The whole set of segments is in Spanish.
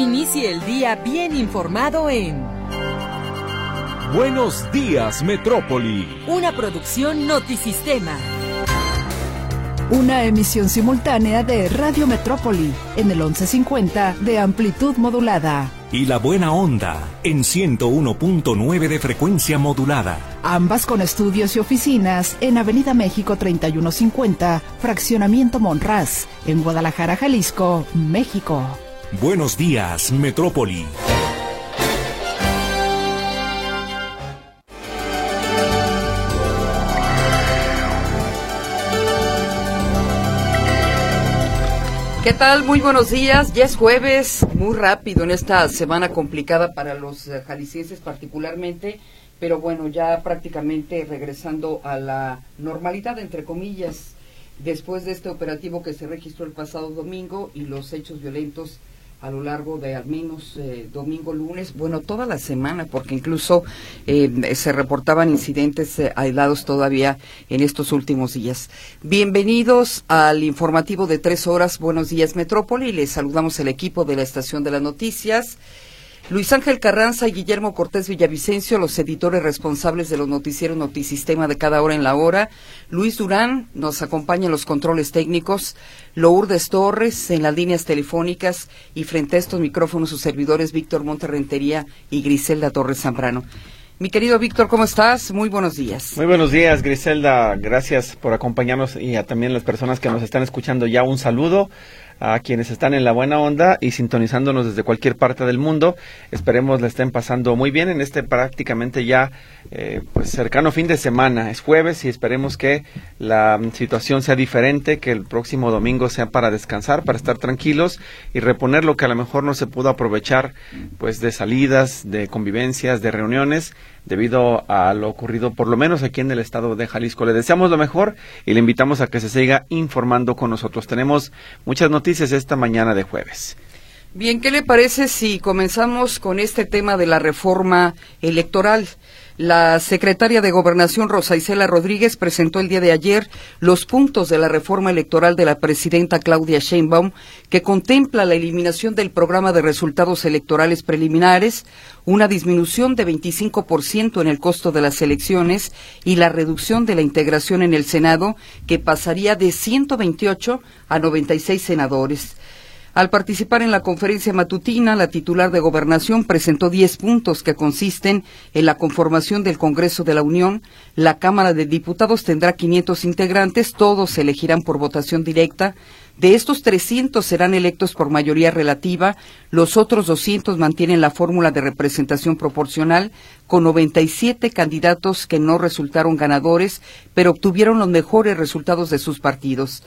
Inicie el día bien informado en Buenos Días, Metrópoli. Una producción Notisistema. Una emisión simultánea de Radio Metrópoli en el 1150 de amplitud modulada. Y La Buena Onda en 101.9 de frecuencia modulada. Ambas con estudios y oficinas en Avenida México 3150, Fraccionamiento Monraz, en Guadalajara, Jalisco, México. Buenos días, Metrópoli. ¿Qué tal? Muy buenos días. Ya es jueves, muy rápido en esta semana complicada para los jaliscienses particularmente, pero bueno, ya prácticamente regresando a la normalidad, entre comillas, después de este operativo que se registró el pasado domingo y los hechos violentos a lo largo de al menos domingo, lunes, bueno, toda la semana, porque incluso se reportaban incidentes aislados todavía en estos últimos días. Bienvenidos al informativo de 3 horas, Buenos Días Metrópoli, les saludamos el equipo de la Estación de las Noticias, Luis Ángel Carranza y Guillermo Cortés Villavicencio, los editores responsables de los noticieros Notisistema de cada hora en la hora. Luis Durán nos acompaña en los controles técnicos, Lourdes Torres en las líneas telefónicas y frente a estos micrófonos sus servidores Víctor Monterrentería y Griselda Torres Zambrano. Mi querido Víctor, ¿cómo estás? Muy buenos días. Muy buenos días, Griselda. Gracias por acompañarnos y a también las personas que nos están escuchando ya un saludo. A quienes están en la buena onda y sintonizándonos desde cualquier parte del mundo. Esperemos la estén pasando muy bien en este prácticamente ya pues cercano fin de semana. Es jueves y esperemos que la situación sea diferente, que el próximo domingo sea para descansar, para estar tranquilos y reponer lo que a lo mejor no se pudo aprovechar pues de salidas, de convivencias, de reuniones, debido a lo ocurrido por lo menos aquí en el estado de Jalisco. Le deseamos lo mejor y le invitamos a que se siga informando con nosotros. Tenemos muchas noticias esta mañana de jueves. Bien, ¿qué le parece si comenzamos con este tema de la reforma electoral? La secretaria de Gobernación, Rosa Isela Rodríguez, presentó el día de ayer los puntos de la reforma electoral de la presidenta Claudia Sheinbaum, que contempla la eliminación del programa de resultados electorales preliminares, una disminución de 25% en el costo de las elecciones y la reducción de la integración en el Senado, que pasaría de 128 a 96 senadores. Al participar en la conferencia matutina, la titular de Gobernación presentó 10 puntos que consisten en la conformación del Congreso de la Unión. La Cámara de Diputados tendrá 500 integrantes, todos se elegirán por votación directa. De estos 300 serán electos por mayoría relativa, los otros 200 mantienen la fórmula de representación proporcional, con 97 candidatos que no resultaron ganadores, pero obtuvieron los mejores resultados de sus partidos.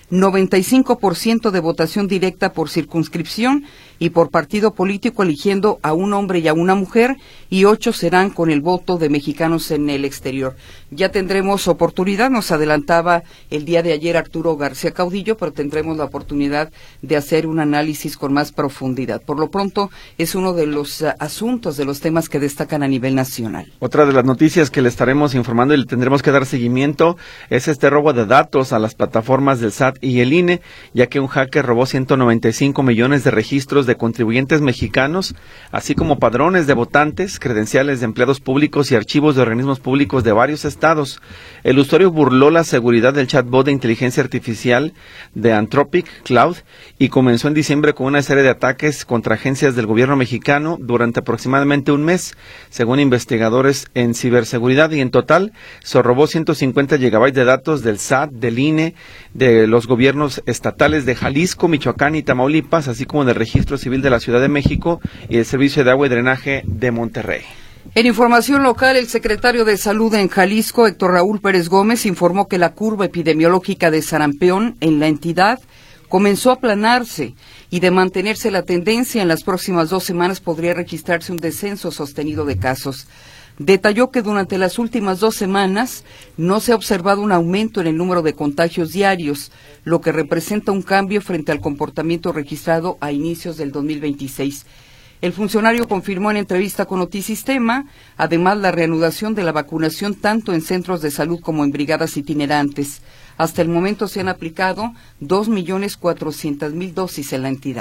95% de votación directa por circunscripción y por partido político eligiendo a un hombre y a una mujer, y 8 serán con el voto de mexicanos en el exterior. Ya tendremos oportunidad, nos adelantaba el día de ayer Arturo García Caudillo, pero tendremos la oportunidad de hacer un análisis con más profundidad. Por lo pronto, es uno de los asuntos, de los temas que destacan a nivel nacional. Otra de las noticias que le estaremos informando y le tendremos que dar seguimiento es este robo de datos a las plataformas del SAT y el INE, ya que un hacker robó 195 millones de registros de contribuyentes mexicanos, así como padrones de votantes, credenciales de empleados públicos y archivos de organismos públicos de varios estados. El usuario burló la seguridad del chatbot de inteligencia artificial de Anthropic Cloud y comenzó en diciembre con una serie de ataques contra agencias del gobierno mexicano durante aproximadamente un mes, según investigadores en ciberseguridad, y en total se robó 150 gigabytes de datos del SAT, del INE, de los gobiernos estatales de Jalisco, Michoacán y Tamaulipas, así como del Registro Civil de la Ciudad de México y el Servicio de Agua y Drenaje de Monterrey. En información local, el secretario de Salud en Jalisco, Héctor Raúl Pérez Gómez, informó que la curva epidemiológica de sarampión en la entidad comenzó a aplanarse y, de mantenerse la tendencia, en las próximas 2 semanas podría registrarse un descenso sostenido de casos. Detalló que durante las últimas 2 semanas no se ha observado un aumento en el número de contagios diarios, lo que representa un cambio frente al comportamiento registrado a inicios del 2026. El funcionario confirmó en entrevista con Notisistema, además, la reanudación de la vacunación tanto en centros de salud como en brigadas itinerantes. Hasta el momento se han aplicado 2.400.000 dosis en la entidad.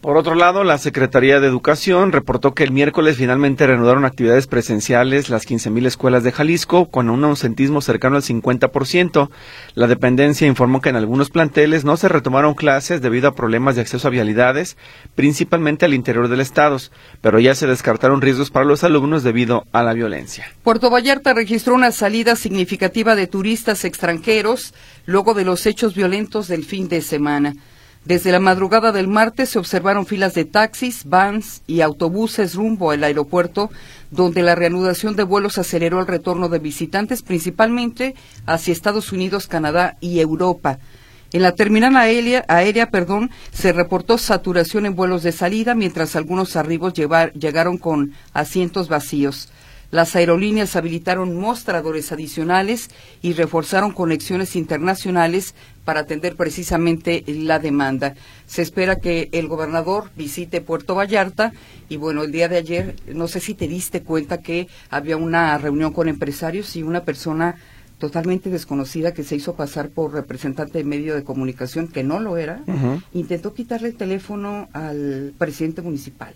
Por otro lado, la Secretaría de Educación reportó que el miércoles finalmente reanudaron actividades presenciales las 15,000 escuelas de Jalisco con un ausentismo cercano al 50%. La dependencia informó que en algunos planteles no se retomaron clases debido a problemas de acceso a vialidades, principalmente al interior del estado, pero ya se descartaron riesgos para los alumnos debido a la violencia. Puerto Vallarta registró una salida significativa de turistas extranjeros luego de los hechos violentos del fin de semana. Desde la madrugada del martes se observaron filas de taxis, vans y autobuses rumbo al aeropuerto, donde la reanudación de vuelos aceleró el retorno de visitantes, principalmente hacia Estados Unidos, Canadá y Europa. En la terminal aérea, se reportó saturación en vuelos de salida, mientras algunos arribos llegaron con asientos vacíos. Las aerolíneas habilitaron mostradores adicionales y reforzaron conexiones internacionales para atender precisamente la demanda. Se espera que el gobernador visite Puerto Vallarta y bueno, el día de ayer, no sé si te diste cuenta que había una reunión con empresarios y una persona totalmente desconocida que se hizo pasar por representante de medio de comunicación, que no lo era, intentó quitarle el teléfono al presidente municipal.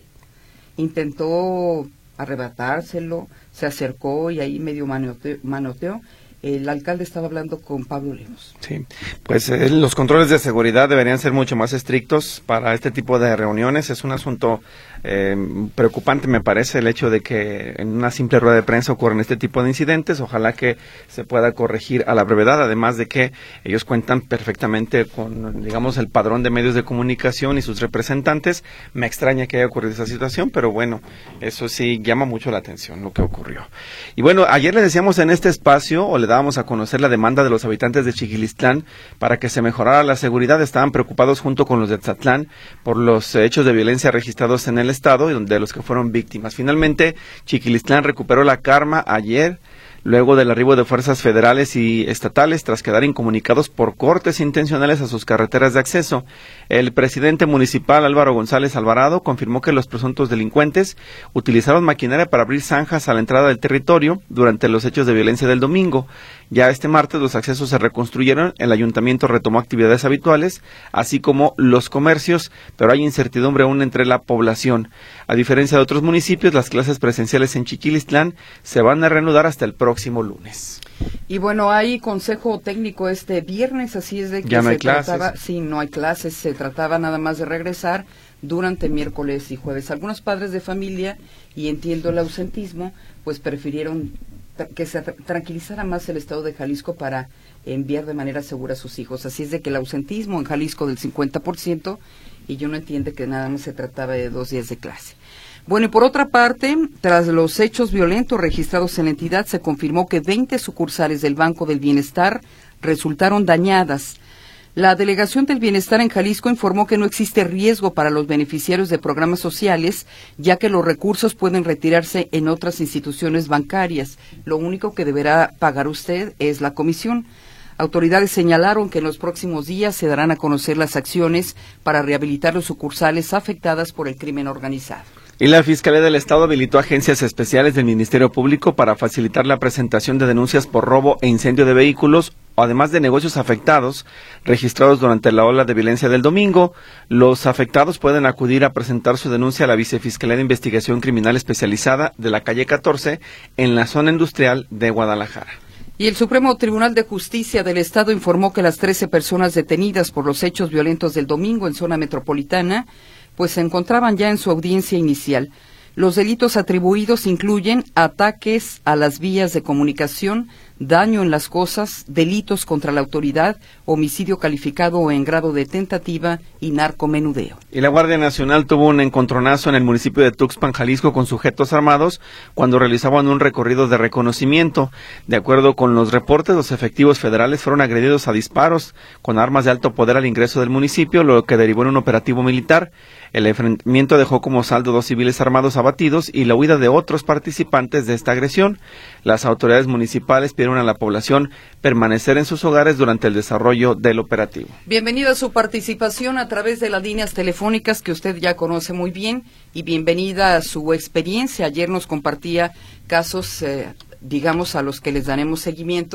Intentó arrebatárselo, se acercó y ahí medio manoteó. El alcalde estaba hablando con Pablo Lemos. Sí, pues los controles de seguridad deberían ser mucho más estrictos para este tipo de reuniones. Es un asunto preocupante, me parece, el hecho de que en una simple rueda de prensa ocurren este tipo de incidentes. Ojalá que se pueda corregir a la brevedad, además de que ellos cuentan perfectamente con, digamos, el padrón de medios de comunicación y sus representantes. Me extraña que haya ocurrido esa situación, pero bueno, eso sí llama mucho la atención lo que ocurrió. Y bueno, ayer le decíamos en este espacio, o le dábamos a conocer la demanda de los habitantes de Chiquilistlán para que se mejorara la seguridad. Estaban preocupados junto con los de Tzatlán por los hechos de violencia registrados en el estado y de los que fueron víctimas. Finalmente, Chiquilistlán recuperó la calma ayer, luego del arribo de fuerzas federales y estatales tras quedar incomunicados por cortes intencionales a sus carreteras de acceso. El presidente municipal Álvaro González Alvarado confirmó que los presuntos delincuentes utilizaron maquinaria para abrir zanjas a la entrada del territorio durante los hechos de violencia del domingo. Ya este martes los accesos se reconstruyeron, el ayuntamiento retomó actividades habituales, así como los comercios, pero hay incertidumbre aún entre la población. A diferencia de otros municipios, las clases presenciales en Chiquilistlán se van a reanudar hasta el próximo lunes. Y bueno, hay consejo técnico este viernes, así es de que ya no hay clases. Sí, no hay clases, se trataba nada más de regresar durante miércoles y jueves. Algunos padres de familia, y entiendo el ausentismo, pues prefirieron que se tranquilizara más el estado de Jalisco para enviar de manera segura a sus hijos. Así es de que el ausentismo en Jalisco del 50%, y yo no entiendo que nada más se trataba de 2 días de clase. Bueno, y por otra parte, tras los hechos violentos registrados en la entidad, se confirmó que 20 sucursales del Banco del Bienestar resultaron dañadas. La Delegación del Bienestar en Jalisco informó que no existe riesgo para los beneficiarios de programas sociales, ya que los recursos pueden retirarse en otras instituciones bancarias. Lo único que deberá pagar usted es la comisión. Autoridades señalaron que en los próximos días se darán a conocer las acciones para rehabilitar los sucursales afectadas por el crimen organizado. Y la Fiscalía del Estado habilitó agencias especiales del Ministerio Público para facilitar la presentación de denuncias por robo e incendio de vehículos, además de negocios afectados registrados durante la ola de violencia del domingo. Los afectados pueden acudir a presentar su denuncia a la Vicefiscalía de Investigación Criminal Especializada de la calle 14 en la zona industrial de Guadalajara. Y el Supremo Tribunal de Justicia del Estado informó que las 13 personas detenidas por los hechos violentos del domingo en zona metropolitana pues se encontraban ya en su audiencia inicial. Los delitos atribuidos incluyen ataques a las vías de comunicación, daño en las cosas, delitos contra la autoridad, homicidio calificado o en grado de tentativa y narcomenudeo. Y la Guardia Nacional tuvo un encontronazo en el municipio de Tuxpan, Jalisco, con sujetos armados cuando realizaban un recorrido de reconocimiento. De acuerdo con los reportes, los efectivos federales fueron agredidos a disparos con armas de alto poder al ingreso del municipio, lo que derivó en un operativo militar. El enfrentamiento dejó como saldo 2 civiles armados abatidos y la huida de otros participantes de esta agresión. Las autoridades municipales pidieron a la población permanecer en sus hogares durante el desarrollo del operativo. Bienvenida a su participación a través de las líneas telefónicas que usted ya conoce muy bien y bienvenida a su experiencia. Ayer nos compartía casos, digamos, a los que les daremos seguimiento,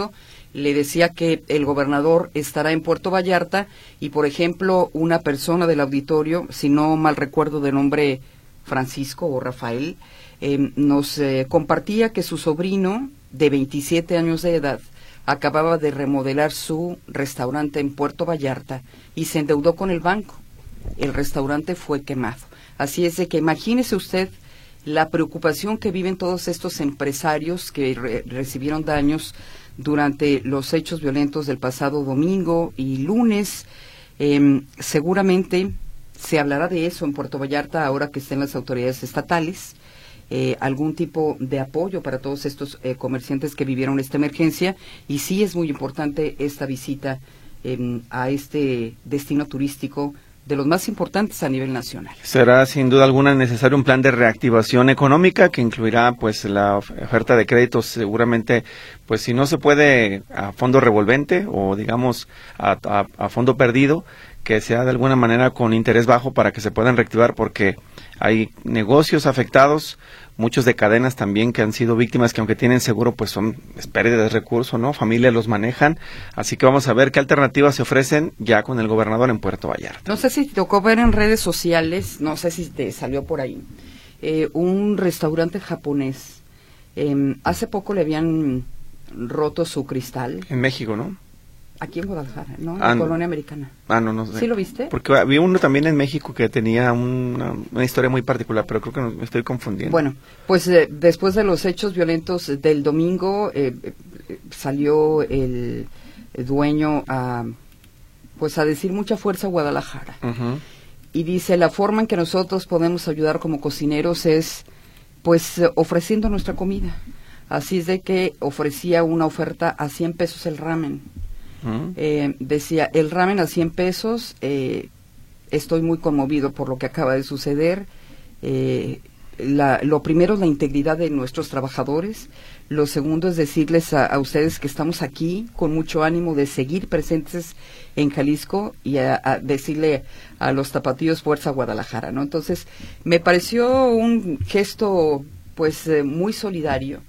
Le decía que el gobernador estará en Puerto Vallarta y, por ejemplo, una persona del auditorio, si no mal recuerdo de nombre Francisco o Rafael, nos compartía que su sobrino de 27 años de edad acababa de remodelar su restaurante en Puerto Vallarta y se endeudó con el banco. El restaurante fue quemado. Así es de que imagínese usted la preocupación que viven todos estos empresarios que recibieron daños durante los hechos violentos del pasado domingo y lunes. Seguramente se hablará de eso en Puerto Vallarta ahora que estén las autoridades estatales. Algún tipo de apoyo para todos estos comerciantes que vivieron esta emergencia, y sí es muy importante esta visita a este destino turístico de los más importantes a nivel nacional. Será sin duda alguna necesario un plan de reactivación económica que incluirá pues la oferta de créditos, seguramente pues si no se puede a fondo revolvente o digamos a fondo perdido, que sea de alguna manera con interés bajo para que se puedan reactivar, porque hay negocios afectados, muchos de cadenas también que han sido víctimas, que aunque tienen seguro, pues son pérdida de recursos, ¿no? Familias los manejan, así que vamos a ver qué alternativas se ofrecen ya con el gobernador en Puerto Vallarta. No sé si te tocó ver en redes sociales, no sé si te salió por ahí, un restaurante japonés, hace poco le habían roto su cristal. En México, ¿no? Aquí en Guadalajara, ¿no? En la colonia americana. No sé. ¿Sí lo viste? Porque había uno también en México que tenía una historia muy particular, pero creo que me estoy confundiendo. Bueno, pues después de los hechos violentos del domingo, salió el dueño a decir mucha fuerza a Guadalajara. Uh-huh. Y dice, la forma en que nosotros podemos ayudar como cocineros es, pues, ofreciendo nuestra comida. Así es de que ofrecía una oferta a 100 pesos el ramen. Decía, el ramen a 100 pesos, estoy muy conmovido por lo que acaba de suceder. Lo primero es la integridad de nuestros trabajadores. Lo segundo es decirles a ustedes que estamos aquí con mucho ánimo de seguir presentes en Jalisco y a decirle a los tapatíos fuerza Guadalajara, ¿no? Entonces, me pareció un gesto, pues, muy solidario.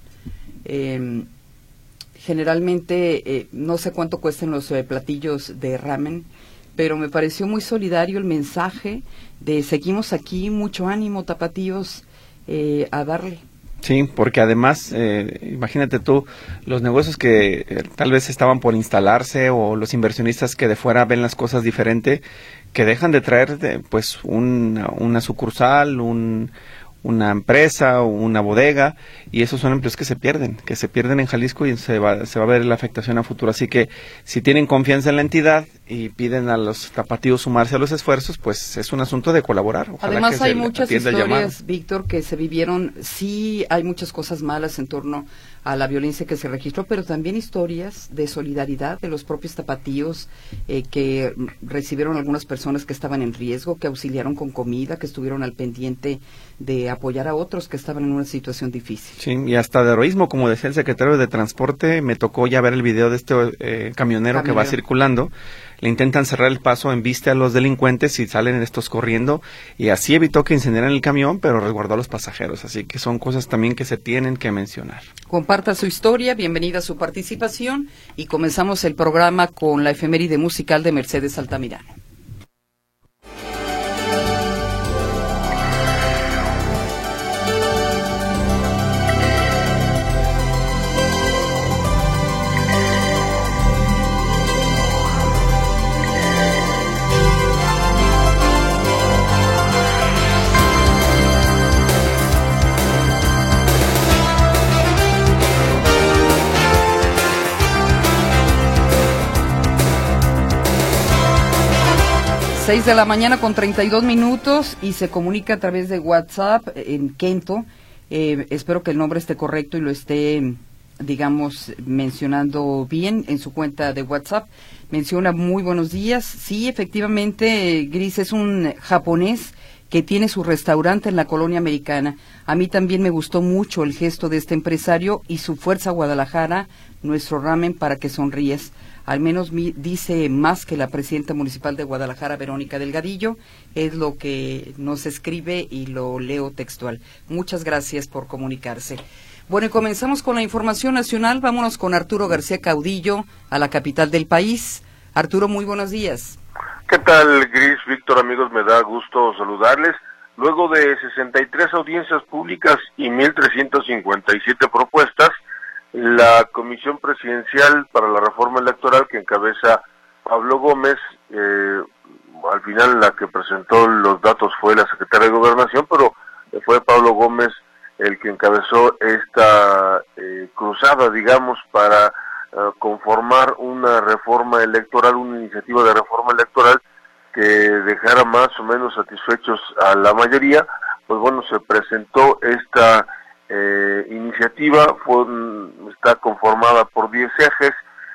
Generalmente no sé cuánto cuestan los platillos de ramen, pero me pareció muy solidario el mensaje de seguimos aquí, mucho ánimo, tapatíos, a darle. Sí, porque además, imagínate tú, los negocios que tal vez estaban por instalarse o los inversionistas que de fuera ven las cosas diferente, que dejan de traer pues una sucursal, una empresa o una bodega, y esos son empleos que se pierden en Jalisco, y se va a ver la afectación a futuro. Así que si tienen confianza en la entidad y piden a los tapatíos sumarse a los esfuerzos, pues es un asunto de colaborar. Ojalá. Además que hay muchas historias, el Víctor, que se vivieron. Sí, hay muchas cosas malas en torno a la violencia que se registró, pero también historias de solidaridad de los propios tapatíos que recibieron algunas personas que estaban en riesgo, que auxiliaron con comida, que estuvieron al pendiente de apoyar a otros que estaban en una situación difícil. Sí, y hasta de heroísmo, como decía el secretario de Transporte, me tocó ya ver el video de este camionero que va circulando. Le intentan cerrar el paso en vista a los delincuentes y salen estos corriendo, y así evitó que incendiaran el camión, pero resguardó a los pasajeros. Así que son cosas también que se tienen que mencionar. Comparta su historia, bienvenida a su participación, y comenzamos el programa con la efeméride musical de Mercedes Altamirano. Seis de la mañana con 32 minutos y se comunica a través de WhatsApp en Kento. Espero que el nombre esté correcto y lo esté, digamos, mencionando bien en su cuenta de WhatsApp. Menciona muy buenos días. Sí, efectivamente, Gris es un japonés que tiene su restaurante en la colonia americana. A mí también me gustó mucho el gesto de este empresario y su fuerza Guadalajara, nuestro ramen para que sonríes. Al menos dice más que la presidenta municipal de Guadalajara, Verónica Delgadillo, es lo que nos escribe y lo leo textual. Muchas gracias por comunicarse. Bueno, y comenzamos con la información nacional. Vámonos con Arturo García Caudillo a la capital del país. Arturo, muy buenos días. ¿Qué tal, Gris, Víctor, amigos? Me da gusto saludarles. Luego de 63 audiencias públicas y 1,357 propuestas, la Comisión Presidencial para la Reforma Electoral, que encabeza Pablo Gómez, al final la que presentó los datos fue la Secretaria de Gobernación, pero fue Pablo Gómez el que encabezó esta cruzada, digamos, para conformar una reforma electoral, una iniciativa de reforma electoral que dejara más o menos satisfechos a la mayoría. Pues bueno, se presentó esta iniciativa, está conformada por 10 ejes.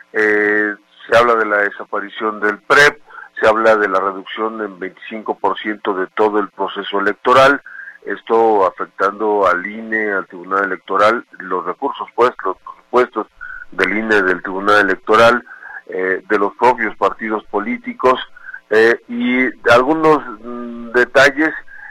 Se habla de la desaparición del PREP, se habla de la reducción en 25% de todo el proceso electoral, esto afectando al INE, al Tribunal Electoral, los recursos los presupuestos del INE, del Tribunal Electoral, de los propios partidos políticos, y algunos detalles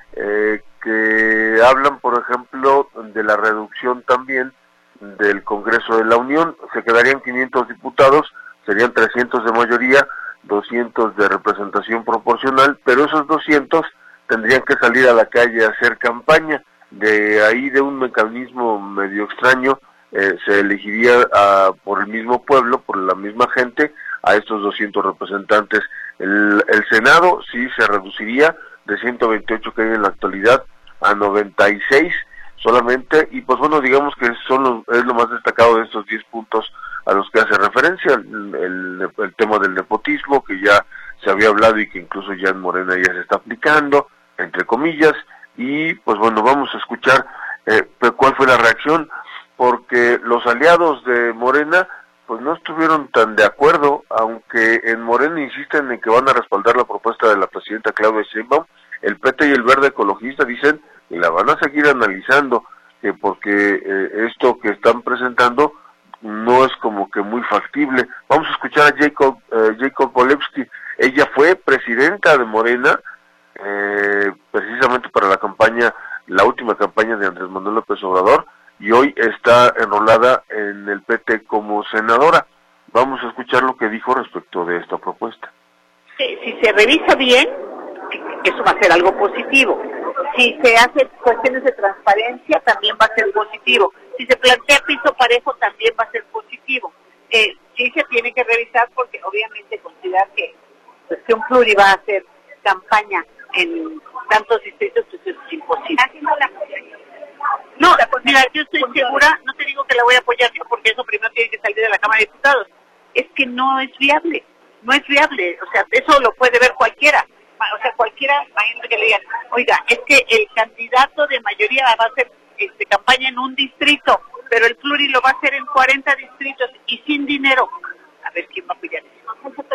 que hablan, por ejemplo, de la reducción también del Congreso de la Unión. Se quedarían 500 diputados, serían 300 de mayoría, 200 de representación proporcional, pero esos 200 tendrían que salir a la calle a hacer campaña. De ahí, de un mecanismo medio extraño, se elegiría por el mismo pueblo, por la misma gente, a estos 200 representantes. El Senado sí se reduciría de 128 que hay en la actualidad a 96 solamente, y pues bueno, digamos que es lo más destacado de estos 10 puntos a los que hace referencia, el tema del nepotismo, que ya se había hablado y que incluso ya en Morena ya se está aplicando, entre comillas, y pues bueno, vamos a escuchar cuál fue la reacción, porque los aliados de Morena pues no estuvieron tan de acuerdo, aunque en Morena insisten en que van a respaldar la propuesta de la presidenta Claudia Sheinbaum. El PT y el Verde Ecologista dicen que la van a seguir analizando, porque esto que están presentando no es como que muy factible. Vamos a escuchar a Jacob Polewski. Ella fue presidenta de Morena, precisamente para la última campaña de Andrés Manuel López Obrador, y hoy está enrolada en el PT como senadora. Vamos a escuchar lo que dijo respecto de esta propuesta. Si se revisa bien, eso va a ser algo positivo. Si se hace cuestiones de transparencia, también va a ser positivo. Si se plantea piso parejo, también va a ser positivo. Sí se tiene que revisar, porque obviamente considerar que un pluri va a hacer campaña en tantos distritos, pues es imposible. No, mira, yo estoy segura, no te digo que la voy a apoyar yo, porque eso primero tiene que salir de la Cámara de Diputados. Es que no es viable, o sea, eso lo puede ver cualquiera. O sea, cualquiera, imagínate que le digan, oiga, es que el candidato de mayoría va a hacer campaña en un distrito, pero el pluri lo va a hacer en 40 distritos y sin dinero. A ver quién va a apoyar eso.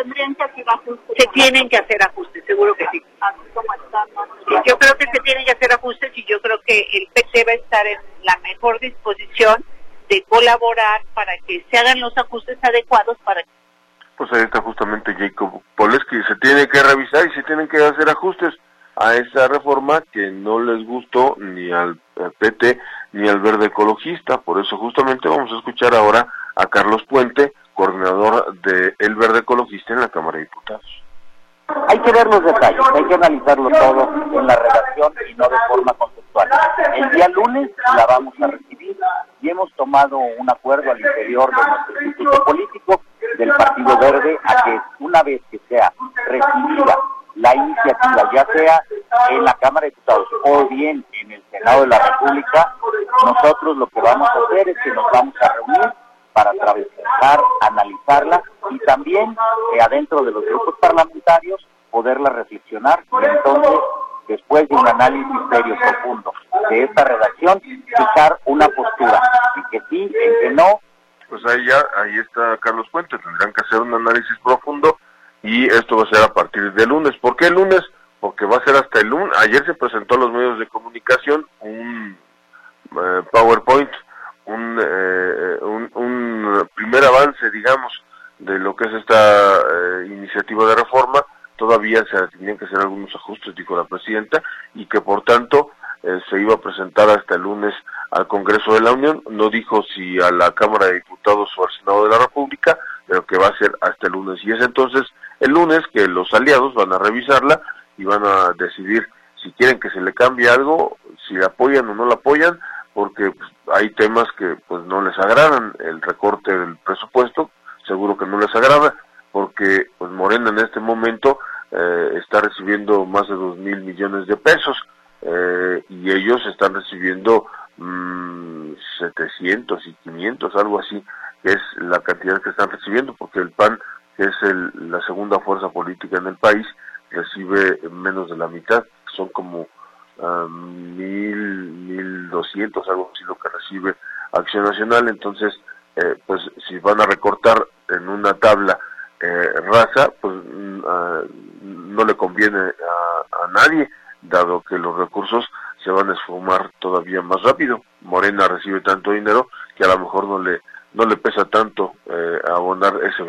Se tienen que hacer ajustes, seguro que sí. Sí, yo creo que se tienen que hacer ajustes, y yo creo que el PT va a estar en la mejor disposición de colaborar para que se hagan los ajustes adecuados para que... Pues ahí está justamente Jacob Polewski. Se tiene que revisar y se tienen que hacer ajustes a esa reforma que no les gustó ni al PT ni al Verde Ecologista. Por eso justamente vamos a escuchar ahora a Carlos Puente, coordinador de El Verde Ecologista en la Cámara de Diputados. Hay que ver los detalles, hay que analizarlo todo en la redacción y no de forma conceptual. El día lunes la vamos a recibir y hemos tomado un acuerdo al interior de nuestro instituto político del Partido Verde a que una vez que sea recibida la iniciativa, ya sea en la Cámara de Diputados o bien en el Senado de la República, nosotros lo que vamos a hacer es que nos vamos a reunir para trabajar, analizarla y también adentro de los grupos parlamentarios poderla reflexionar, y entonces después de un análisis serio, profundo de esta redacción, fijar una postura, en que sí, en que no. Pues ahí está Carlos Puente. Tendrán que hacer un análisis profundo y esto va a ser a partir del lunes. ¿Por qué el lunes? Porque va a ser hasta el lunes. Ayer se presentó a los medios de comunicación un PowerPoint, un primer avance, digamos, de lo que es esta iniciativa de reforma. Todavía se tenían que hacer algunos ajustes, dijo la presidenta, y que por tanto se iba a presentar hasta el lunes al Congreso de la Unión, no dijo si a la Cámara de Diputados o al Senado de la República, pero que va a ser hasta el lunes. Y es entonces el lunes que los aliados van a revisarla y van a decidir si quieren que se le cambie algo, si la apoyan o no la apoyan, porque pues, hay temas que pues no les agradan. El recorte del presupuesto seguro que no les agrada, porque pues Morena en este momento está recibiendo más de 2,000 millones de pesos, y ellos están recibiendo 700 y 500, algo así, que es la cantidad que están recibiendo, porque el PAN, que es la segunda fuerza política en el país, recibe menos de la mitad, son como 1,200, algo así lo que recibe Acción Nacional. Entonces, pues si van a recortar en una tabla raza, pues no le conviene a nadie, dado que los recursos se van a esfumar todavía más rápido. Morena recibe tanto dinero que a lo mejor no le pesa tanto abonar ese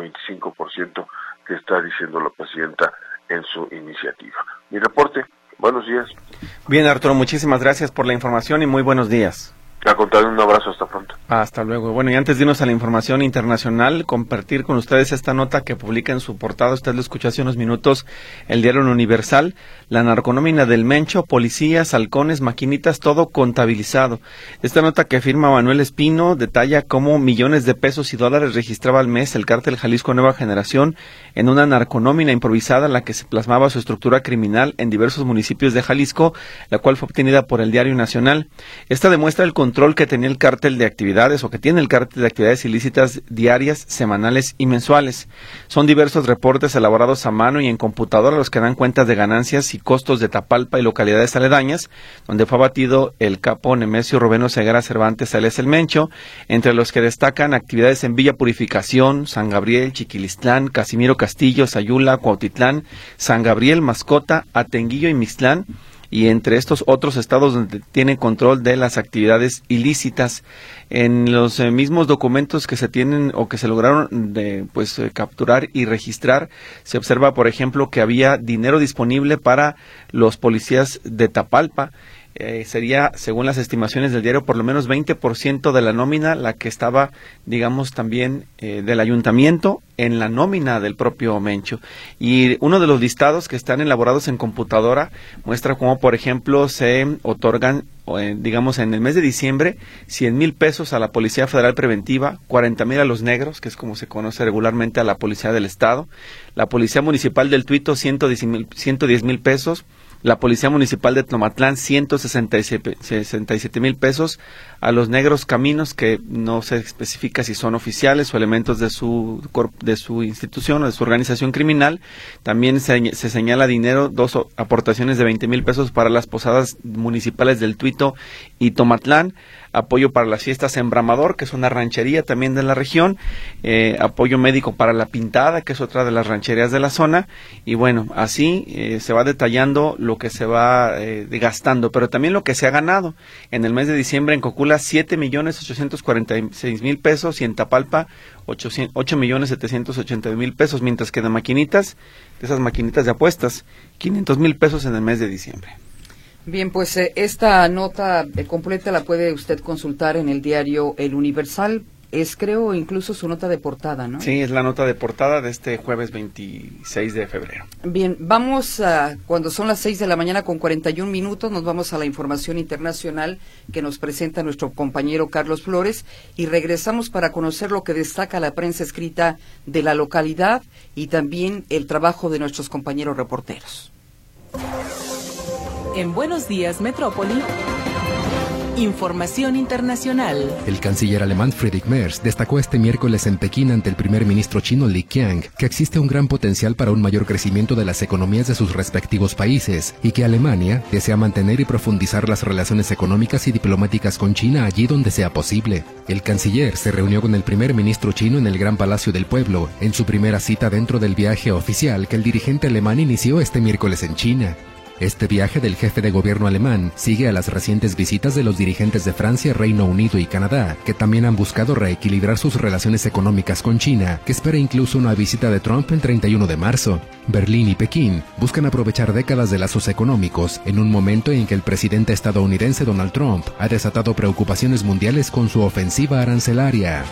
25% que está diciendo la presidenta en su iniciativa. Mi reporte, buenos días. Bien, Arturo, muchísimas gracias por la información y muy buenos días. A contar, un abrazo, hasta pronto. Hasta luego. Bueno, y antes de irnos a la información internacional, compartir con ustedes esta nota que publica en su portada, usted lo escuchó hace unos minutos, el diario Universal, la narconómina del Mencho, policías, halcones, maquinitas, todo contabilizado. Esta nota que firma Manuel Espino detalla cómo millones de pesos y dólares registraba al mes el cártel Jalisco Nueva Generación en una narconómina improvisada en la que se plasmaba su estructura criminal en diversos municipios de Jalisco, la cual fue obtenida por el Diario Nacional. Esta demuestra el control que tenía el cártel de actividades, o que tiene el cártel de actividades ilícitas diarias, semanales y mensuales. Son diversos reportes elaborados a mano y en computadora los que dan cuentas de ganancias y costos de Tapalpa y localidades aledañas, donde fue abatido el capo Nemesio Rubeno Segara Cervantes alias El Mencho, entre los que destacan actividades en Villa Purificación, San Gabriel, Chiquilistlán, Casimiro Castillo, Sayula, Cuautitlán, San Gabriel, Mascota, Atenguillo y Mixtlán, y entre estos otros estados donde tienen control de las actividades ilícitas. En los mismos documentos que se tienen o que se lograron capturar y registrar, se observa, por ejemplo, que había dinero disponible para los policías de Tapalpa. Sería, según las estimaciones del diario, por lo menos 20% de la nómina la que estaba, digamos, también del ayuntamiento en la nómina del propio Mencho. Y uno de los listados que están elaborados en computadora muestra cómo, por ejemplo, se otorgan, digamos, en el mes de diciembre, 100,000 pesos a la Policía Federal Preventiva, 40,000 a los negros, que es como se conoce regularmente a la Policía del Estado, la Policía Municipal del Tuito, 110,000 pesos, la Policía Municipal de Tlomatlán, 167,000 pesos, a los negros caminos, que no se especifica si son oficiales o elementos de su institución o de su organización criminal. También se señala dinero, 2 aportaciones de 20,000 pesos para las posadas municipales del Tuito y Tomatlán, apoyo para las fiestas en Bramador, que es una ranchería también de la región, apoyo médico para La Pintada, que es otra de las rancherías de la zona, y bueno, así se va detallando lo que se va gastando, pero también lo que se ha ganado. En el mes de diciembre en Cocula, 7,846,000 pesos, y en Tapalpa, 8,780,000 pesos, mientras que de maquinitas, de esas maquinitas de apuestas, 500,000 pesos en el mes de diciembre. Bien, pues esta nota completa la puede usted consultar en el diario El Universal. Es, creo, incluso su nota de portada, ¿no? Sí, es la nota de portada de este jueves 26 de febrero. Bien, vamos cuando son las 6 de la mañana con 41 minutos, nos vamos a la información internacional que nos presenta nuestro compañero Carlos Flores, y regresamos para conocer lo que destaca la prensa escrita de la localidad y también el trabajo de nuestros compañeros reporteros. En Buenos Días, Metrópoli, información internacional. El canciller alemán Friedrich Merz destacó este miércoles en Pekín ante el primer ministro chino Li Qiang que existe un gran potencial para un mayor crecimiento de las economías de sus respectivos países y que Alemania desea mantener y profundizar las relaciones económicas y diplomáticas con China allí donde sea posible. El canciller se reunió con el primer ministro chino en el Gran Palacio del Pueblo, en su primera cita dentro del viaje oficial que el dirigente alemán inició este miércoles en China. Este viaje del jefe de gobierno alemán sigue a las recientes visitas de los dirigentes de Francia, Reino Unido y Canadá, que también han buscado reequilibrar sus relaciones económicas con China, que espera incluso una visita de Trump el 31 de marzo. Berlín y Pekín buscan aprovechar décadas de lazos económicos en un momento en que el presidente estadounidense Donald Trump ha desatado preocupaciones mundiales con su ofensiva arancelaria.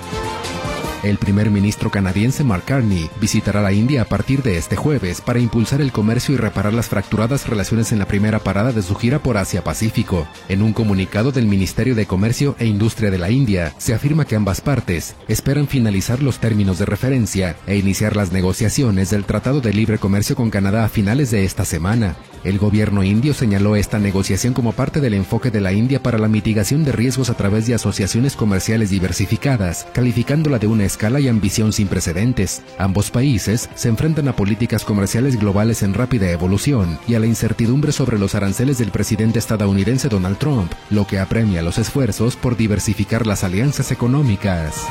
El primer ministro canadiense Mark Carney visitará la India a partir de este jueves para impulsar el comercio y reparar las fracturadas relaciones en la primera parada de su gira por Asia-Pacífico. En un comunicado del Ministerio de Comercio e Industria de la India, se afirma que ambas partes esperan finalizar los términos de referencia e iniciar las negociaciones del Tratado de Libre Comercio con Canadá a finales de esta semana. El gobierno indio señaló esta negociación como parte del enfoque de la India para la mitigación de riesgos a través de asociaciones comerciales diversificadas, calificándola de una escala y ambición sin precedentes. Ambos países se enfrentan a políticas comerciales globales en rápida evolución y a la incertidumbre sobre los aranceles del presidente estadounidense Donald Trump, lo que apremia los esfuerzos por diversificar las alianzas económicas.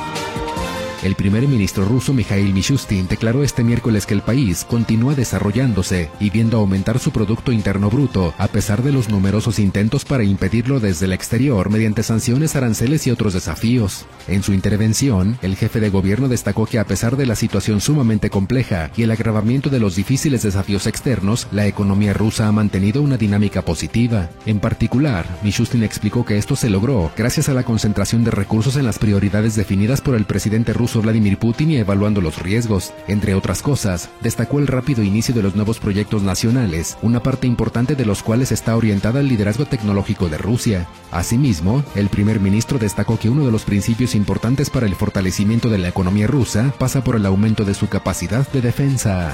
El primer ministro ruso Mikhail Mishustin declaró este miércoles que el país continúa desarrollándose y viendo aumentar su Producto Interno Bruto, a pesar de los numerosos intentos para impedirlo desde el exterior mediante sanciones, aranceles y otros desafíos. En su intervención, el jefe de gobierno destacó que a pesar de la situación sumamente compleja y el agravamiento de los difíciles desafíos externos, la economía rusa ha mantenido una dinámica positiva. En particular, Mishustin explicó que esto se logró gracias a la concentración de recursos en las prioridades definidas por el presidente ruso Vladimir Putin y evaluando los riesgos. Entre otras cosas, destacó el rápido inicio de los nuevos proyectos nacionales, una parte importante de los cuales está orientada al liderazgo tecnológico de Rusia. Asimismo, el primer ministro destacó que uno de los principios importantes para el fortalecimiento de la economía rusa pasa por el aumento de su capacidad de defensa.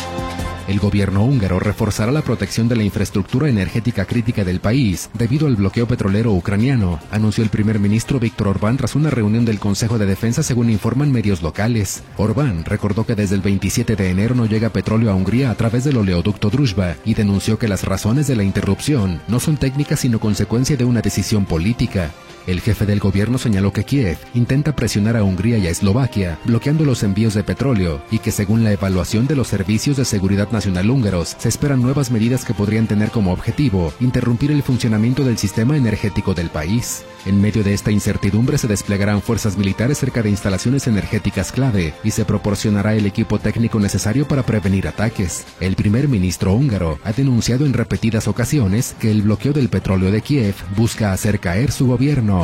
El gobierno húngaro reforzará la protección de la infraestructura energética crítica del país debido al bloqueo petrolero ucraniano, anunció el primer ministro Viktor Orbán tras una reunión del Consejo de Defensa, según informan medios locales. Orbán recordó que desde el 27 de enero no llega petróleo a Hungría a través del oleoducto Druzhba y denunció que las razones de la interrupción no son técnicas sino consecuencia de una decisión política. El jefe del gobierno señaló que Kiev intenta presionar a Hungría y a Eslovaquia, bloqueando los envíos de petróleo, y que según la evaluación de los servicios de seguridad nacional húngaros, se esperan nuevas medidas que podrían tener como objetivo interrumpir el funcionamiento del sistema energético del país. En medio de esta incertidumbre se desplegarán fuerzas militares cerca de instalaciones energéticas clave y se proporcionará el equipo técnico necesario para prevenir ataques. El primer ministro húngaro ha denunciado en repetidas ocasiones que el bloqueo del petróleo de Kiev busca hacer caer su gobierno.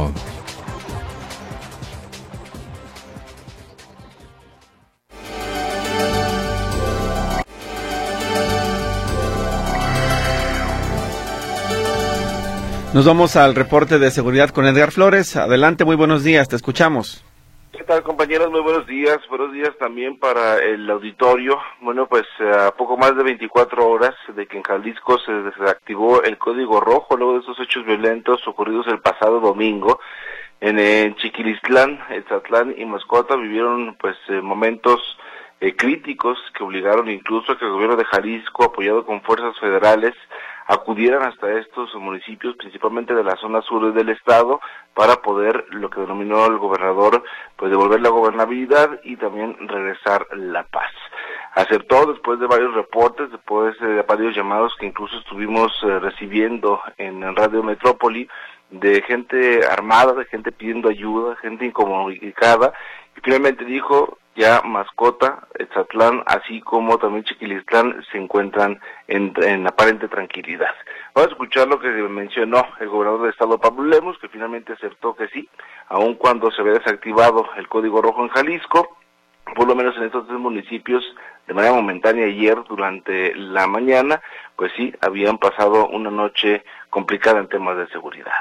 Nos vamos al reporte de seguridad con Edgar Flores. Adelante, muy buenos días, te escuchamos. ¿Qué tal, compañeros? Muy buenos días también para el auditorio. Bueno, pues a poco más de 24 horas de que en Jalisco se desactivó el código rojo luego de esos hechos violentos ocurridos el pasado domingo. En Chiquilistlán, Etzatlán y Mascota vivieron pues momentos críticos que obligaron incluso a que el gobierno de Jalisco, apoyado con fuerzas federales, acudieran hasta estos municipios, principalmente de la zona sur del estado, para poder, lo que denominó el gobernador, pues devolver la gobernabilidad y también regresar la paz. Aceptó después de varios reportes, después de varios llamados que incluso estuvimos recibiendo en Radio Metrópoli, de gente armada, de gente pidiendo ayuda, gente incomunicada, y finalmente dijo, ya Mascota, Etzatlán, así como también Chiquilistlán, se encuentran en aparente tranquilidad. Vamos a escuchar lo que mencionó el gobernador del estado, Pablo Lemus, que finalmente aceptó que sí, aun cuando se había desactivado el código rojo en Jalisco, por lo menos en estos 3 municipios, de manera momentánea ayer durante la mañana, pues sí, habían pasado una noche complicada en temas de seguridad.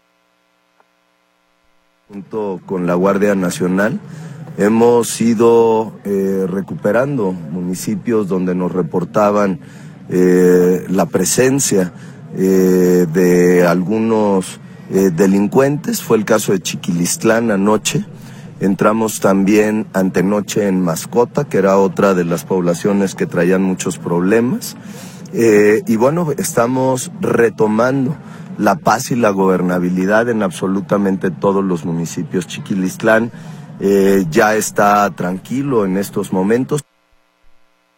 Junto con la Guardia Nacional hemos ido recuperando municipios donde nos reportaban la presencia de algunos delincuentes. Fue el caso de Chiquilistlán anoche. Entramos también antenoche en Mascota, que era otra de las poblaciones que traían muchos problemas. Y bueno, estamos retomando la paz y la gobernabilidad en absolutamente todos los municipios. Chiquilistlán ya está tranquilo en estos momentos.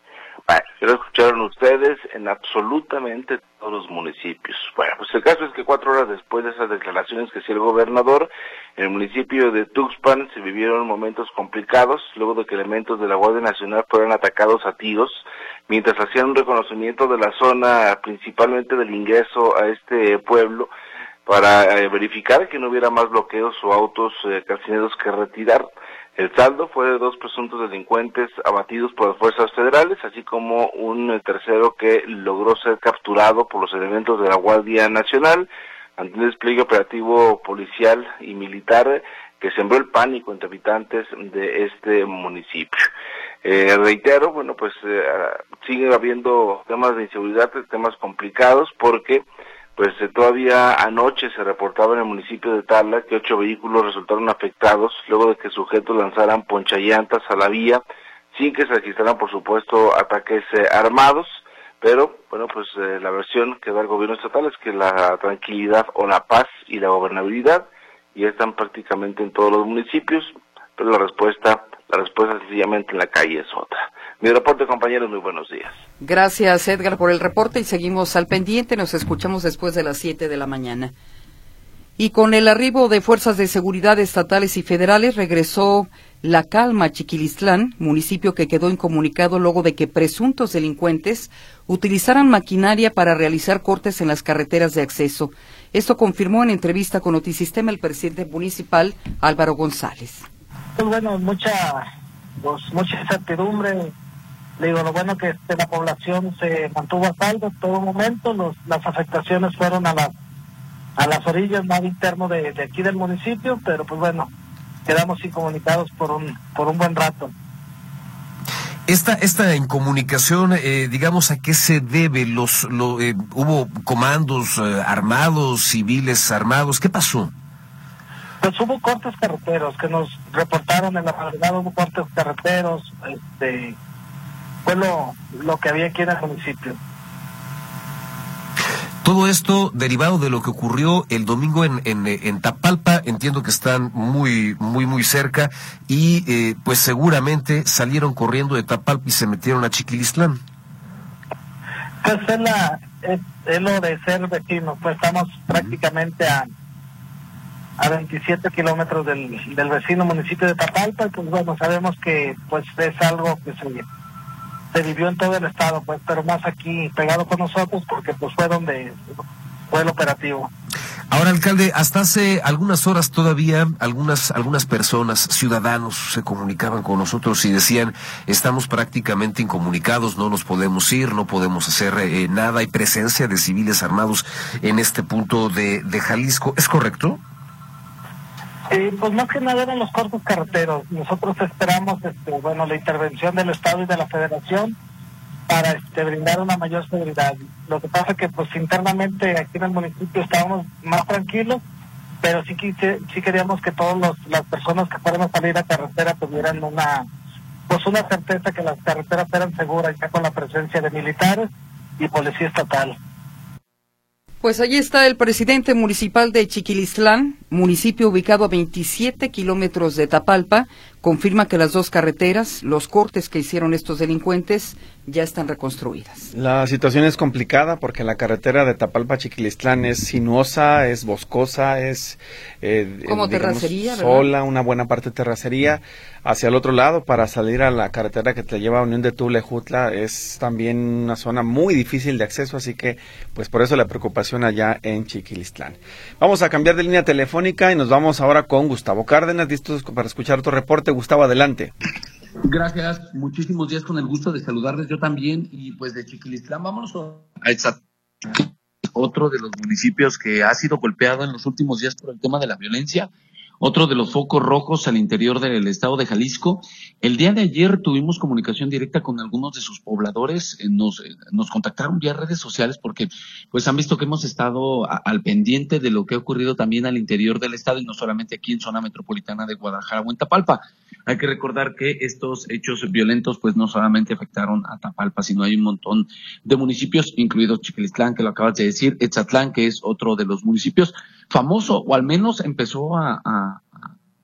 Bueno, ya lo escucharon ustedes en absolutamente todos los municipios. Bueno, pues el caso es que 4 horas después de esas declaraciones que hacía el gobernador, en el municipio de Tuxpan se vivieron momentos complicados, luego de que elementos de la Guardia Nacional fueran atacados a tiros, mientras hacían un reconocimiento de la zona, principalmente del ingreso a este pueblo, para verificar que no hubiera más bloqueos o autos calcineros que retirar. El saldo fue de 2 presuntos delincuentes abatidos por las fuerzas federales, así como un tercero que logró ser capturado por los elementos de la Guardia Nacional ante un despliegue operativo policial y militar que sembró el pánico entre habitantes de este municipio. Reitero, bueno, pues sigue habiendo temas de inseguridad, temas complicados, porque pues todavía anoche se reportaba en el municipio de Tala que 8 vehículos resultaron afectados luego de que sujetos lanzaran ponchallantas a la vía sin que se registraran, por supuesto, ataques armados, pero bueno, pues la versión que da el gobierno estatal es que la tranquilidad o la paz y la gobernabilidad ya están prácticamente en todos los municipios, pero la respuesta sencillamente en la calle es otra. Mi reporte, compañeros, muy buenos días. Gracias, Edgar, por el reporte y seguimos al pendiente. Nos escuchamos después de las 7 de la mañana. Y con el arribo de fuerzas de seguridad estatales y federales regresó la calma a Chiquilistlán, municipio que quedó incomunicado luego de que presuntos delincuentes utilizaran maquinaria para realizar cortes en las carreteras de acceso. Esto confirmó en entrevista con Notisistema el presidente municipal, Álvaro González. Pues bueno, mucha incertidumbre. Digo, lo bueno que la población se mantuvo a salvo en todo momento. Las afectaciones fueron a las orillas más interno de aquí del municipio, pero pues bueno, quedamos incomunicados por un buen rato. Esta incomunicación, digamos, ¿a qué se debe? ¿Hubo comandos armados, civiles armados? ¿Qué pasó? Pues hubo cortes carreteros que nos reportaron en la madrugada, hubo cortes carreteros, fue lo que había aquí en el municipio. Todo esto derivado de lo que ocurrió el domingo en Tapalpa, entiendo que están muy cerca y pues seguramente salieron corriendo de Tapalpa y se metieron a Chiquilistlán. Pues es lo de ser vecinos, pues estamos prácticamente a 27 kilómetros del vecino municipio de Tapalpa, y pues bueno, sabemos que pues es algo que se vivió en todo el estado, pues, pero más aquí pegado con nosotros porque pues fue donde fue el operativo. Ahora, alcalde, hasta hace algunas horas todavía algunas personas, ciudadanos, se comunicaban con nosotros y decían, estamos prácticamente incomunicados, no nos podemos ir, no podemos hacer nada, hay presencia de civiles armados en este punto de Jalisco, ¿es correcto? Pues más que nada eran los cortes carreteros. Nosotros esperamos la intervención del Estado y de la Federación para brindar una mayor seguridad. Lo que pasa que pues internamente aquí en el municipio estábamos más tranquilos, pero sí queríamos que todas las personas que fueran a salir a carretera tuvieran una certeza que las carreteras eran seguras, ya con la presencia de militares y policía estatal. Pues allí está el presidente municipal de Chiquilistlán, municipio ubicado a 27 kilómetros de Tapalpa, confirma que las 2 carreteras, los cortes que hicieron estos delincuentes, ya están reconstruidas. La situación es complicada porque la carretera de Tapalpa a Chiquilistlán es sinuosa, es boscosa, es como terracería, sola, una buena parte de terracería. Hacia el otro lado, para salir a la carretera que te lleva a Unión de Tula-Ejutla, es también una zona muy difícil de acceso, así que pues por eso la preocupación allá en Chiquilistlán. Vamos a cambiar de línea telefónica y nos vamos ahora con Gustavo Cárdenas, listos para escuchar tu reporte. Gustavo, adelante. Gracias, muchísimos días, con el gusto de saludarles yo también, y pues de Chiquilistlán vámonos a Etzatlán, otro de los municipios que ha sido golpeado en los últimos días por el tema de la violencia, otro de los focos rojos al interior del estado de Jalisco. El día de ayer tuvimos comunicación directa con algunos de sus pobladores, nos contactaron vía redes sociales porque pues han visto que hemos estado al pendiente de lo que ha ocurrido también al interior del estado y no solamente aquí en zona metropolitana de Guadalajara o en Tapalpa. Hay que recordar que estos hechos violentos pues no solamente afectaron a Tapalpa, sino hay un montón de municipios, incluidos Chiquilistlán, que lo acabas de decir, Etzatlán, que es otro de los municipios famoso, o al menos empezó a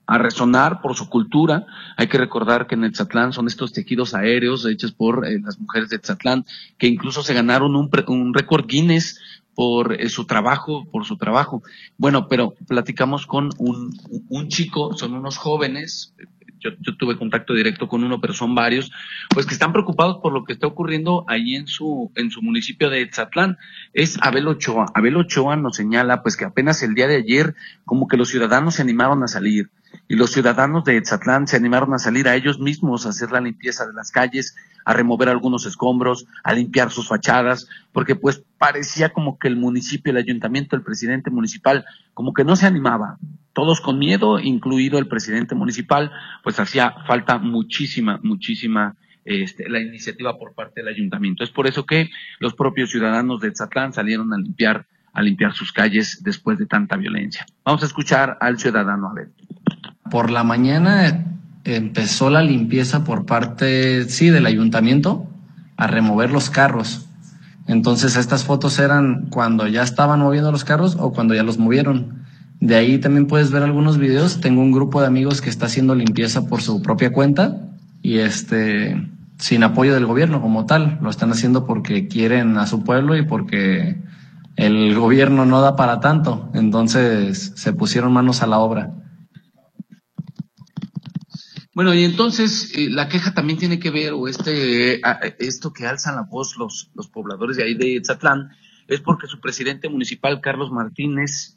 resonar por su cultura. Hay que recordar que en Etzatlán son estos tejidos aéreos hechos por las mujeres de Etzatlán, que incluso se ganaron un récord Guinness por su trabajo. Bueno, pero platicamos con un chico, son unos jóvenes. Yo tuve contacto directo con uno, pero son varios, pues que están preocupados por lo que está ocurriendo ahí en su municipio de Etzatlán. Es Abel Ochoa. Abel Ochoa nos señala pues que apenas el día de ayer como que los ciudadanos se animaron a salir, y los ciudadanos de Etzatlán se animaron a salir a ellos mismos a hacer la limpieza de las calles, a remover algunos escombros, a limpiar sus fachadas, porque pues parecía como que el municipio, el ayuntamiento, el presidente municipal, como que no se animaba. Todos con miedo, incluido el presidente municipal, pues hacía falta muchísima la iniciativa por parte del ayuntamiento. Es por eso que los propios ciudadanos de Etzatlán salieron a limpiar sus calles después de tanta violencia. Vamos a escuchar al ciudadano Abel. Por la mañana empezó la limpieza por parte, sí, del ayuntamiento, a remover los carros. Entonces estas fotos eran cuando ya estaban moviendo los carros o cuando ya los movieron. De ahí también puedes ver algunos videos. Tengo un grupo de amigos que está haciendo limpieza por su propia cuenta y sin apoyo del gobierno como tal. Lo están haciendo porque quieren a su pueblo y porque el gobierno no da para tanto. Entonces se pusieron manos a la obra. Bueno, y entonces la queja también tiene que ver, o esto que alzan la voz los pobladores de ahí de Etzatlán, es porque su presidente municipal, Carlos Martínez,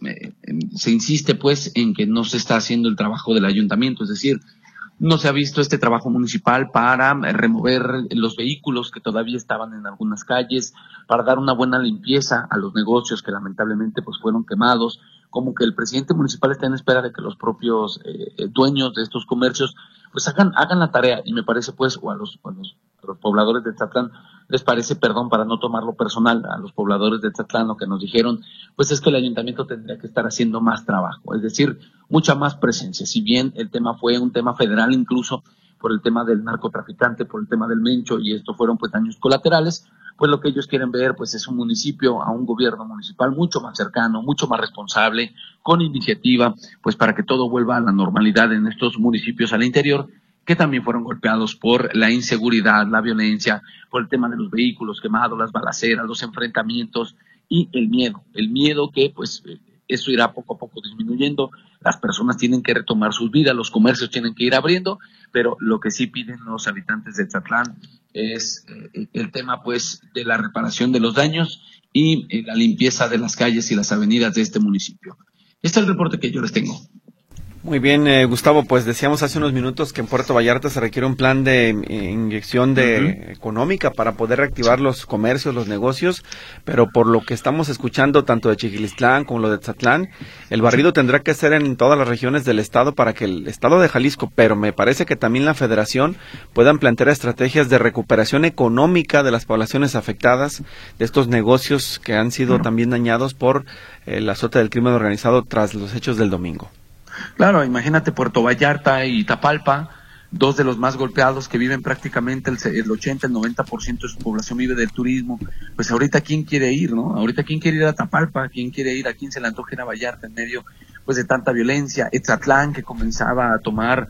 se insiste pues en que no se está haciendo el trabajo del ayuntamiento, es decir, no se ha visto este trabajo municipal para remover los vehículos que todavía estaban en algunas calles, para dar una buena limpieza a los negocios que lamentablemente pues fueron quemados, como que el presidente municipal está en espera de que los propios dueños de estos comercios pues hagan la tarea, y me parece pues, o a los pobladores de Etzatlán les parece, perdón, para no tomarlo personal, a los pobladores de Etzatlán lo que nos dijeron, pues es que el ayuntamiento tendría que estar haciendo más trabajo, es decir, mucha más presencia. Si bien el tema fue un tema federal, incluso por el tema del narcotraficante, por el tema del Mencho, y esto fueron pues daños colaterales, pues lo que ellos quieren ver pues es un municipio, a un gobierno municipal mucho más cercano, mucho más responsable, con iniciativa, pues para que todo vuelva a la normalidad en estos municipios al interior, que también fueron golpeados por la inseguridad, la violencia, por el tema de los vehículos quemados, las balaceras, los enfrentamientos y el miedo que pues eso irá poco a poco disminuyendo. Las personas tienen que retomar sus vidas, los comercios tienen que ir abriendo, pero lo que sí piden los habitantes de Etzatlán es el tema pues de la reparación de los daños y la limpieza de las calles y las avenidas de este municipio. Este es el reporte que yo les tengo. Muy bien, Gustavo, pues decíamos hace unos minutos que en Puerto Vallarta se requiere un plan de inyección económica para poder reactivar los comercios, los negocios, pero por lo que estamos escuchando tanto de Chiquilistlán como lo de Etzatlán, el barrido tendrá que ser en todas las regiones del estado para que el estado de Jalisco, pero me parece que también la federación puedan plantear estrategias de recuperación económica de las poblaciones afectadas, de estos negocios que han sido también dañados por el azote del crimen organizado tras los hechos del domingo. Claro, imagínate Puerto Vallarta y Tapalpa, dos de los más golpeados que viven prácticamente el 80, el 90% de su población vive del turismo. Pues ahorita quién quiere ir, ¿no? Ahorita quién quiere ir a Tapalpa, quién quiere ir, a quién se le antoja ir a Vallarta en medio pues de tanta violencia. Etzatlán, que comenzaba a tomar,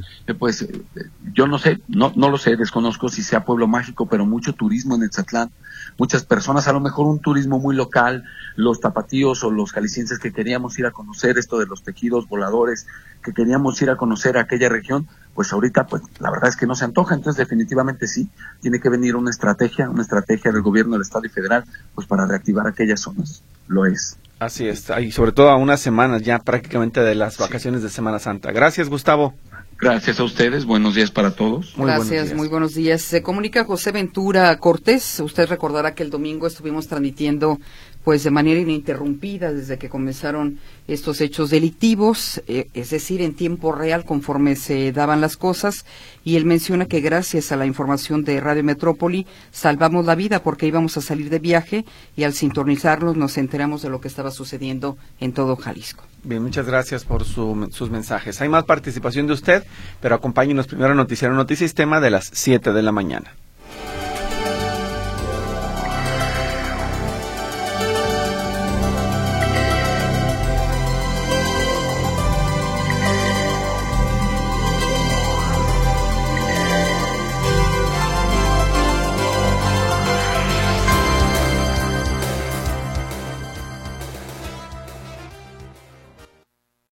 yo no sé, no lo sé, desconozco si sea pueblo mágico, pero mucho turismo en Etzatlán. Muchas personas, a lo mejor un turismo muy local, los tapatíos o los jaliscienses que queríamos ir a conocer esto de los tejidos voladores, que queríamos ir a conocer aquella región, pues ahorita pues la verdad es que no se antoja. Entonces definitivamente sí, tiene que venir una estrategia del gobierno del estado y federal, pues para reactivar aquellas zonas, lo es. Así es, y sobre todo a unas semanas ya prácticamente de las vacaciones de Semana Santa. Gracias, Gustavo. Gracias a ustedes, buenos días para todos. Gracias, muy buenos días. Se comunica José Ventura Cortés. Usted recordará que el domingo estuvimos transmitiendo pues de manera ininterrumpida desde que comenzaron estos hechos delictivos, es decir, en tiempo real conforme se daban las cosas, y él menciona que gracias a la información de Radio Metrópoli salvamos la vida porque íbamos a salir de viaje y al sintonizarlos nos enteramos de lo que estaba sucediendo en todo Jalisco. Bien, muchas gracias por sus mensajes. Hay más participación de usted, pero acompáñenos primero a Noticiero Noticias Tema de las 7 de la mañana.